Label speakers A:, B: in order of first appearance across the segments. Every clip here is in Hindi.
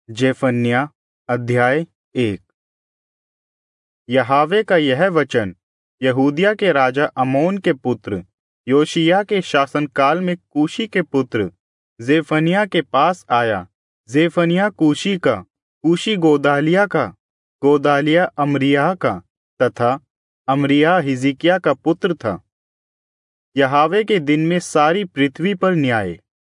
A: जेफन्याह अध्याय 1। यहोवा का यह वचन यहूदिया के राजा आमोन के पुत्र योशिय्याह के शासनकाल में कूशी के पुत्र जेफन्याह के पास आया। जेफन्याह कूशी का, कूशी गोदालिया का, गोदालिया अमरिय्याह का तथा अमरिय्याह हिजकिय्याह का पुत्र था। यहोवा के दिन में सारी पृथ्वी पर न्याय।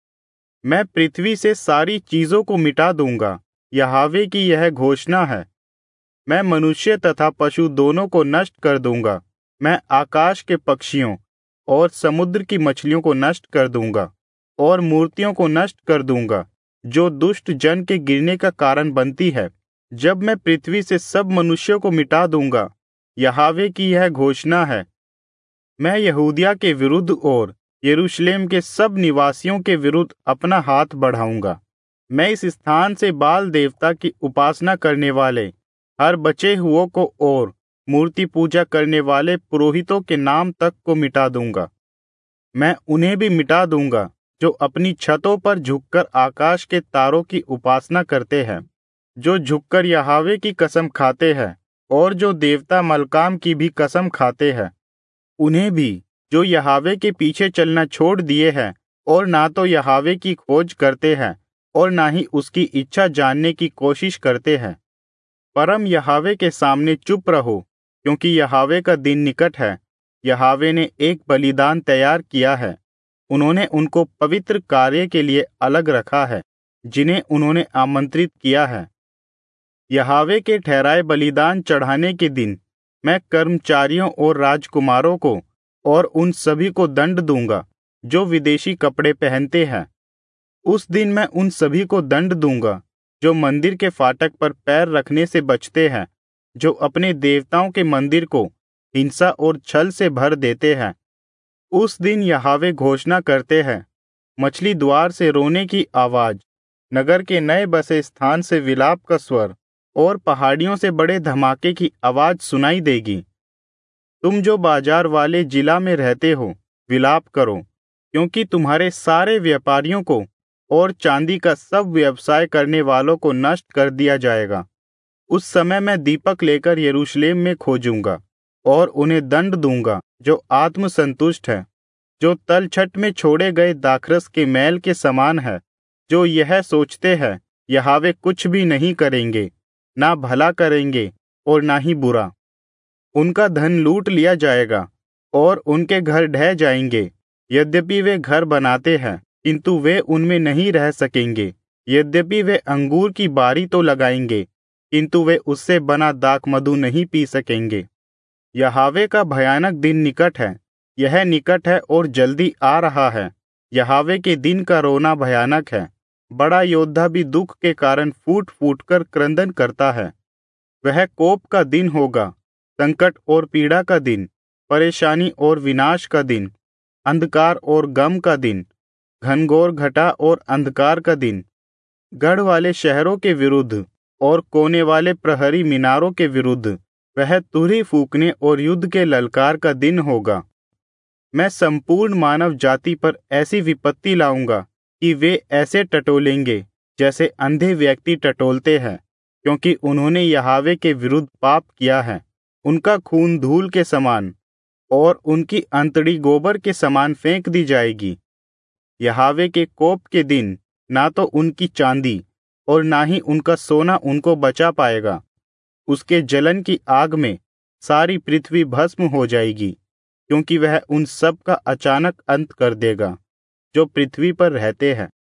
A: मैं पृथ्वी से सारी चीजों को मिटा दूंगा, यहोवा की यह घोषणा है। मैं मनुष्य तथा पशु दोनों को नष्ट कर दूंगा। मैं आकाश के पक्षियों और समुद्र की मछलियों को नष्ट कर दूंगा और मूर्तियों को नष्ट कर दूंगा जो दुष्ट जन के गिरने का कारण बनती है। जब मैं पृथ्वी से सब मनुष्यों को मिटा दूंगा, यहोवा की यह घोषणा है। मैं यहूदिया के विरुद्ध और यरूशलेम के सब निवासियों के विरुद्ध अपना हाथ बढ़ाऊंगा। मैं इस स्थान से बाल देवता की उपासना करने वाले हर बचे हुओं को और मूर्ति पूजा करने वाले पुरोहितों के नाम तक को मिटा दूंगा। मैं उन्हें भी मिटा दूंगा जो अपनी छतों पर झुककर आकाश के तारों की उपासना करते हैं, जो झुककर यहोवा की कसम खाते हैं और जो देवता मलकाम की भी कसम खाते हैं। उन्हें भी जो यहोवा के पीछे चलना छोड़ दिए हैं और ना तो यहोवा की खोज करते हैं और ना ही उसकी इच्छा जानने की कोशिश करते हैं। परम यहोवा के सामने चुप रहो, क्योंकि यहोवा का दिन निकट है। यहोवा ने एक बलिदान तैयार किया है। उन्होंने उनको पवित्र कार्य के लिए अलग रखा है, जिन्हें उन्होंने आमंत्रित किया है। यहोवा के ठहराए बलिदान चढ़ाने के दिन मैं कर्मचारियों और राजकुमारों को और उन सभी को दंड दूंगा जो विदेशी कपड़े पहनते हैं। उस दिन मैं उन सभी को दंड दूंगा जो मंदिर के फाटक पर पैर रखने से बचते हैं, जो अपने देवताओं के मंदिर को हिंसा और छल से भर देते हैं। उस दिन यहोवा घोषणा करते हैं, मछली द्वार से रोने की आवाज, नगर के नए बसे स्थान से विलाप का स्वर और पहाड़ियों से बड़े धमाके की आवाज सुनाई देगी। तुम जो बाजार वाले जिला में रहते हो, विलाप करो, क्योंकि तुम्हारे सारे व्यापारियों को और चांदी का सब व्यवसाय करने वालों को नष्ट कर दिया जाएगा। उस समय मैं दीपक लेकर यरूशलेम में खोजूंगा और उन्हें दंड दूंगा जो आत्मसंतुष्ट है, जो तलछट में छोड़े गए दाखरस के मैल के समान है, जो यह सोचते हैं यहोवा कुछ भी नहीं करेंगे, ना भला करेंगे और ना ही बुरा। उनका धन लूट लिया जाएगा और उनके घर ढह जाएंगे। यद्यपि वे घर बनाते हैं, किंतु वे उनमें नहीं रह सकेंगे। यद्यपि वे अंगूर की बारी तो लगाएंगे, किंतु वे उससे बना दाखमधु नहीं पी सकेंगे। यहोवा का भयानक दिन निकट है, यह निकट है और जल्दी आ रहा है। यहोवा के दिन का रोना भयानक है। बड़ा योद्धा भी दुख के कारण फूट फूट कर क्रंदन करता है। वह कोप का दिन होगा, संकट और पीड़ा का दिन, परेशानी और विनाश का दिन, अंधकार और गम का दिन, घनघोर घटा और अंधकार का दिन, गढ़ वाले शहरों के विरुद्ध और कोने वाले प्रहरी मीनारों के विरुद्ध वह तुरही फूकने और युद्ध के ललकार का दिन होगा। मैं संपूर्ण मानव जाति पर ऐसी विपत्ति लाऊंगा कि वे ऐसे टटोलेंगे जैसे अंधे व्यक्ति टटोलते हैं, क्योंकि उन्होंने यहोवा के विरुद्ध पाप किया है। उनका खून धूल के समान और उनकी अंतड़ी गोबर के समान फेंक दी जाएगी। यहोवा के कोप के दिन ना तो उनकी चांदी और ना ही उनका सोना उनको बचा पाएगा। उसके जलन की आग में सारी पृथ्वी भस्म हो जाएगी, क्योंकि वह उन सब का अचानक अंत कर देगा जो पृथ्वी पर रहते हैं।